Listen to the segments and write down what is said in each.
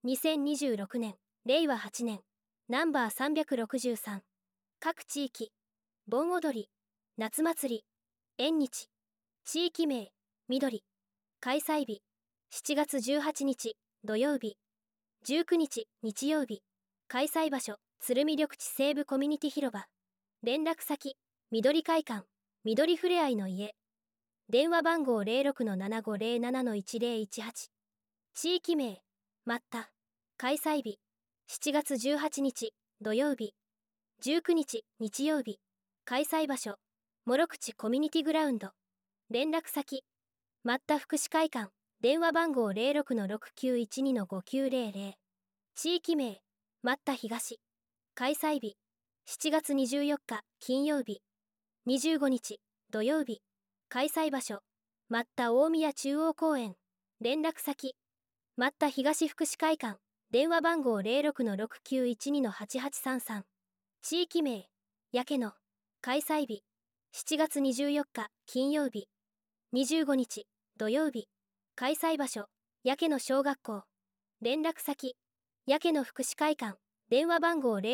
2026年、令和8年、ナンバー363。各地域、盆踊り、夏祭り、縁日、地域名、緑。開催日、7月18日、土曜日。19日、日曜日。開催場所、鶴見緑地西部コミュニティ広場。連絡先、緑会館、緑ふれあいの家。電話番号06-7507-1018。地域名、まった。開催日、7月18日、土曜日。19日、日曜日。開催場所、諸口コミュニティグラウンド。連絡先、まった福祉会館、電話番号06-6912-5900。地域名、まった東。開催日、7月24日、金曜日。25日、土曜日。開催場所、まった大宮中央公園。連絡先、まった東福祉会館、電話番号06-6912-8833。地域名、やけの。開催日、7月24日、金曜日。25日、土曜日。開催場所、やけの小学校。連絡先、やけの福祉会館、電話番号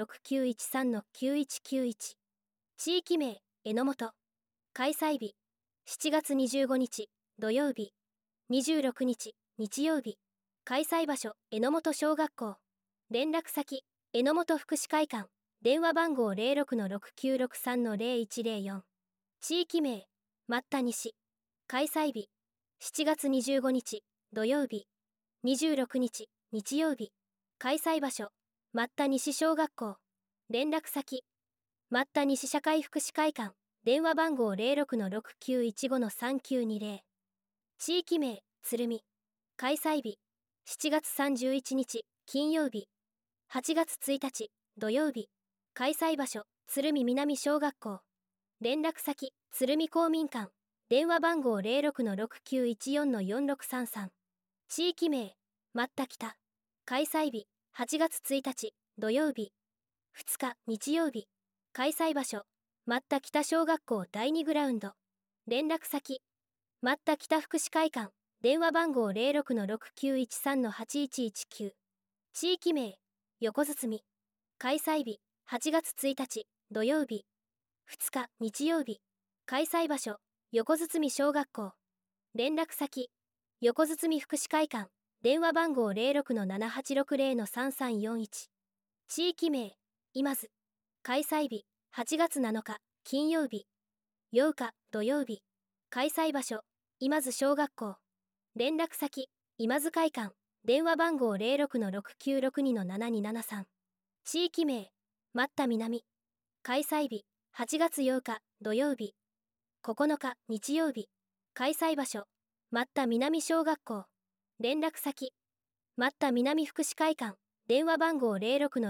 06-6913-9191。地域名、榎本。開催日、7月25日、土曜日。26日、日曜日。開催場所、榎本小学校。連絡先、榎本福祉会館、電話番号06-6963-0104。地域名、まった西。開催日、7月25日、土曜日。26日、日曜日。開催場所、まった西小学校。連絡先、まった西社会福祉会館、電話番号06-6915-3920。地域名、鶴見。開催日、7月31日、金曜日。8月1日、土曜日。開催場所、鶴見南小学校。連絡先、鶴見公民館。電話番号06-6914-4633。地域名、まった北。開催日、8月1日、土曜日。2日、日曜日。開催場所、まった北小学校第2グラウンド。連絡先、まった北福祉会館。電話番号06-6913-8119。地域名、横堤。開催日、8月1日、土曜日。2日、日曜日。開催場所、横堤小学校。連絡先、横堤福祉会館。電話番号06-7860-3341。地域名、今津。開催日、8月7日、金曜日。8日、土曜日。開催場所、今津小学校。連絡先、今津会館。電話番号06-6962-7273。地域名、まった南。開催日、8月8日、土曜日。9日、日曜日。開催場所、まった南小学校。連絡先、まった南福祉会館。電話番号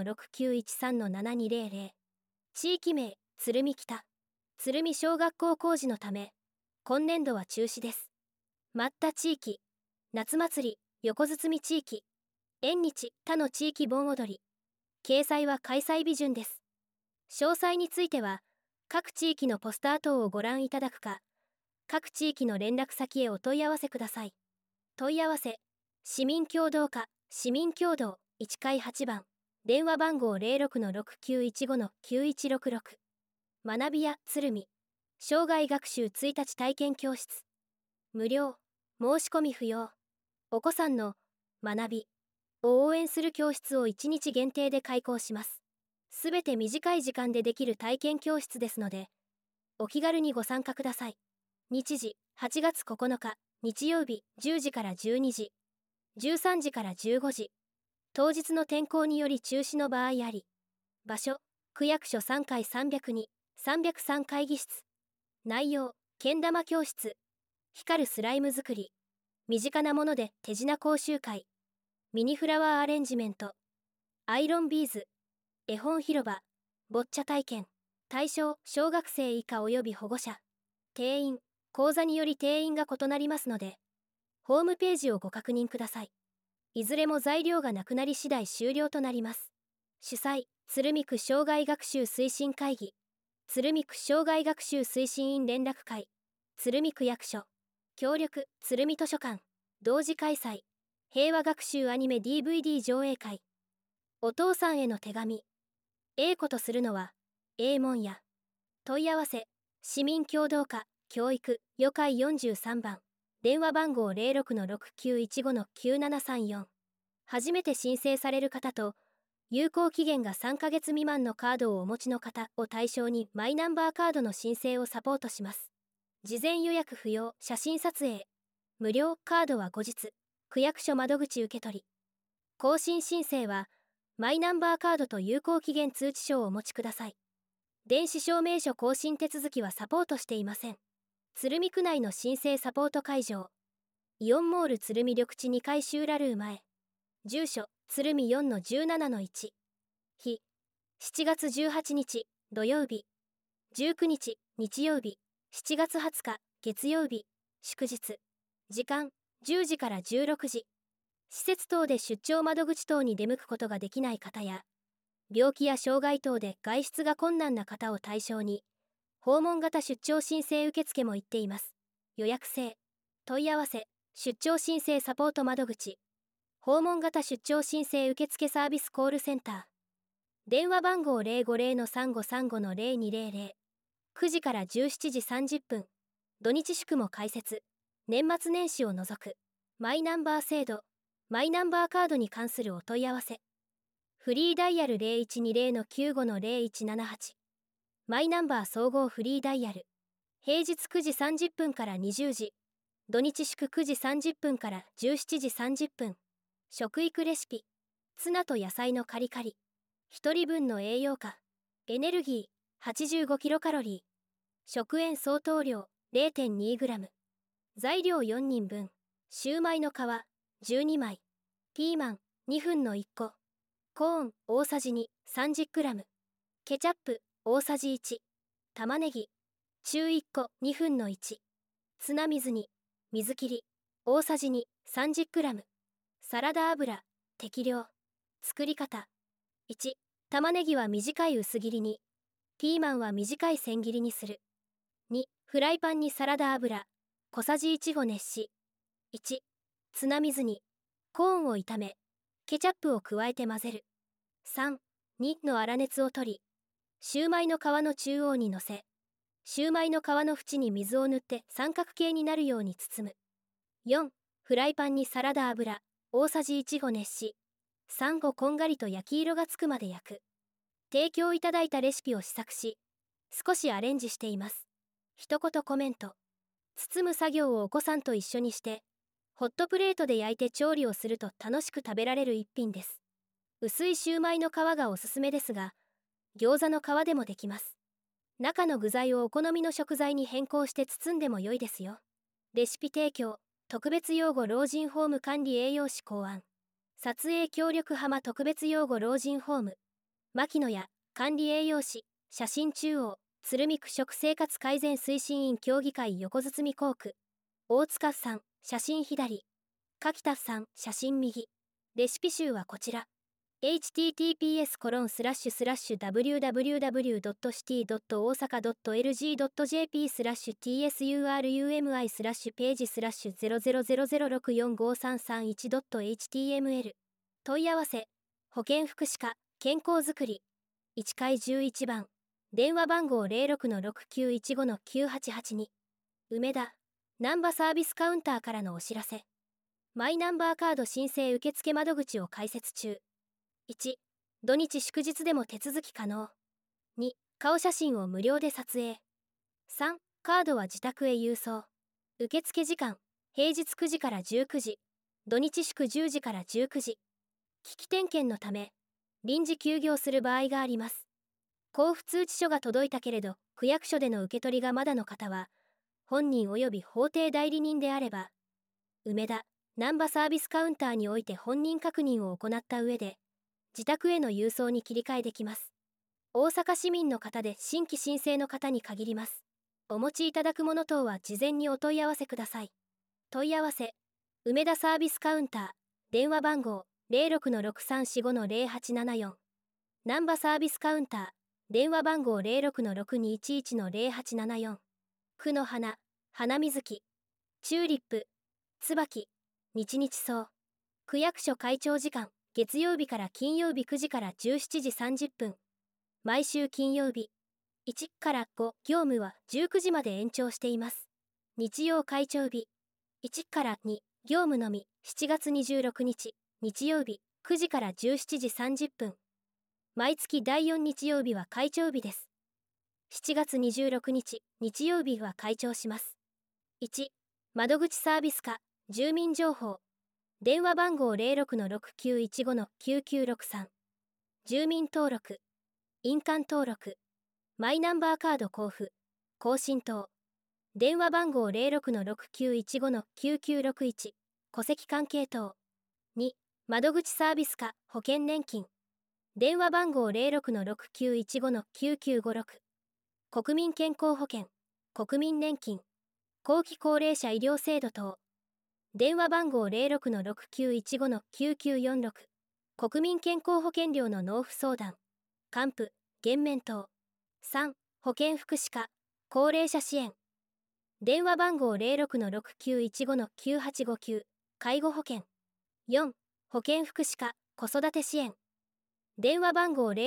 06-6913-7200。地域名、鶴見北。鶴見小学校工事のため、今年度は中止です。まった地域、夏祭り、横堤地域、縁日、他の地域盆踊り。掲載は開催日順です。詳細については、各地域のポスター等をご覧いただくか、各地域の連絡先へお問い合わせください。問い合わせ、市民協働課、市民協働、1階8番、電話番号06-6915-9166。学びや鶴見、生涯学習1日体験教室。無料、申し込み不要。お子さんの学びを応援する教室を1日限定で開講します。すべて短い時間でできる体験教室ですので、お気軽にご参加ください。日時、8月9日、日曜日、10時から12時、13時から15時。当日の天候により中止の場合あり。場所、区役所3階302、303会議室。内容、けん玉教室。光るスライム作り。身近なもので手品講習会。ミニフラワーアレンジメント。アイロンビーズ。絵本広場。ボッチャ体験。対象、小学生以下及び保護者。定員、講座により定員が異なりますので、ホームページをご確認ください。いずれも材料がなくなり次第終了となります。主催、鶴見区生涯学習推進会議。鶴見区生涯学習推進員連絡会。鶴見区役所。協力、鶴見図書館。同時開催。 平和学習アニメ DVD 上映会。お父さんへの手紙。A子とするのは、A門や。問い合わせ、市民協働課、教育、予会43番。電話番号0691599734。初めて申請される方と、有効期限が3ヶ月未満のカードをお持ちの方を対象にマイナンバーカードの申請をサポートします。事前予約不要、写真撮影。無料、カードは後日。区役所窓口受け取り。更新申請は、マイナンバーカードと有効期限通知書をお持ちください。電子証明書更新手続きはサポートしていません。鶴見区内の申請サポート会場。イオンモール鶴見緑地2階シューラルー前。住所、鶴見 4-17-1。日、7月18日、土曜日。19日、日曜日。7月20日、月曜日。祝日。時間、10時から16時。施設等で出張窓口等に出向くことができない方や、病気や障害等で外出が困難な方を対象に、訪問型出張申請受付も行っています。予約制。問い合わせ、出張申請サポート窓口。訪問型出張申請受付サービスコールセンター。電話番号050-3535-0200。9時から17時30分。土日祝も開設。年末年始を除く。マイナンバー制度。マイナンバーカードに関するお問い合わせ。フリーダイヤル 0120-95-0178。マイナンバー総合フリーダイヤル。平日9時30分から20時。土日祝9時30分から17時30分。食育レシピ。ツナと野菜のカリカリ。1人分の栄養価。エネルギー 85kcal。食塩相当量 0.2g。材料4人分。シューマイの皮12枚。ピーマン2分の1個。コーン大さじ2 30g。ケチャップ大さじ1。玉ねぎ中1個2分の1。ツナ水煮水切り大さじ2 30g。サラダ油適量。作り方。1、玉ねぎは短い薄切りに、ピーマンは短い千切りにする。2、フライパンにサラダ油小さじ1を熱し、1、ツナ水にコーンを炒め、ケチャップを加えて混ぜる。3、2の粗熱を取り、シューマイの皮の中央に乗せ、シューマイの皮の縁に水を塗って三角形になるように包む。4、フライパンにサラダ油大さじ1を熱し、3個こんがりと焼き色がつくまで焼く。提供いただいたレシピを試作し、少しアレンジしています。一言コメント。包む作業をお子さんと一緒にして、ホットプレートで焼いて調理をすると楽しく食べられる一品です。薄いシューマイの皮がおすすめですが、餃子の皮でもできます。中の具材をお好みの食材に変更して包んでも良いですよ。レシピ提供、特別養護老人ホーム管理栄養士考案。撮影協力浜特別養護老人ホーム。牧野屋、管理栄養士、写真中央、鶴見区食生活改善推進員協議会横堤校区。大塚さん、写真左。柿田さん、写真右。レシピ集はこちら。https://www.city.osaka.lg.jp/tsurnumi/page/00006453331.html 問い合わせ、保健福祉課、健康づくり。1階11番。電話番号066915-9882。梅田、難波サービスカウンターからのお知らせ。マイナンバーカード申請受付窓口を開設中。1、土日祝日でも手続き可能。2、顔写真を無料で撮影。3、カードは自宅へ郵送。受付時間、平日9時から19時、土日祝10時から19時。機器点検のため、臨時休業する場合があります。交付通知書が届いたけれど、区役所での受け取りがまだの方は、本人及び法定代理人であれば、梅田、難波サービスカウンターにおいて本人確認を行った上で、自宅への郵送に切り替えできます。大阪市民の方で新規申請の方に限ります。お持ちいただくもの等は事前にお問い合わせください。問い合わせ、梅田サービスカウンター、電話番号06-6345-0874。難波サービスカウンター、電話番号06-6211-0874。区の花、花水木、チューリップ、椿、日々草、 区役所開庁時間、月曜日から金曜日9時から17時30分。毎週金曜日。1から5、業務は19時まで延長しています。日曜開庁日。1から2、業務のみ、7月26日、日曜日、9時から17時30分。毎月第4日曜日は開庁日です。7月26日、日曜日は開庁します。1、窓口サービス課、住民情報。電話番号 06-6915-9963。住民登録。印鑑登録。マイナンバーカード交付。更新等。電話番号 06-6915-9961。戸籍関係等。2、窓口サービス課、保険年金。電話番号 06-6915-9956。国民健康保険、国民年金、後期高齢者医療制度等。電話番号 06-6915-9946。国民健康保険料の納付相談、還付、減免等。3、保健福祉課、高齢者支援。電話番号 06-6915-9859。介護保険。4、保健福祉課、子育て支援。電話番号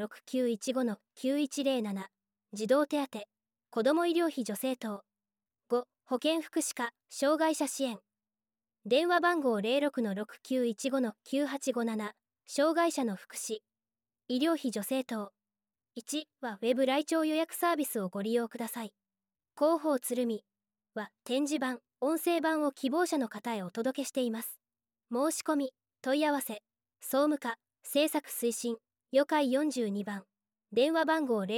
06-6915-9107。児童手当、子ども医療費助成等。5、保健福祉課、障害者支援。電話番号 06-6915-9857。障害者の福祉、医療費助成等。1はウェブ来庁予約サービスをご利用ください。広報鶴見は展示版、音声版を希望者の方へお届けしています。申し込み、問い合わせ、総務課、制作推進、予会42番。電話番号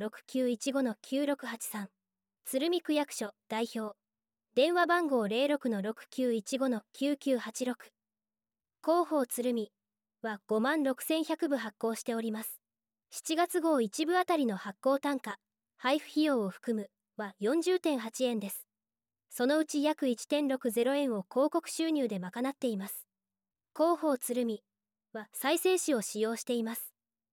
06-6915-9683。鶴見区役所代表。電話番号 06-6915-9986。広報鶴見は56,100部発行しております。7月号1部あたりの発行単価、配布費用を含むは 40.8 円です。そのうち約 1.60 円を広告収入で賄っています。広報鶴見は再生紙を使用しています。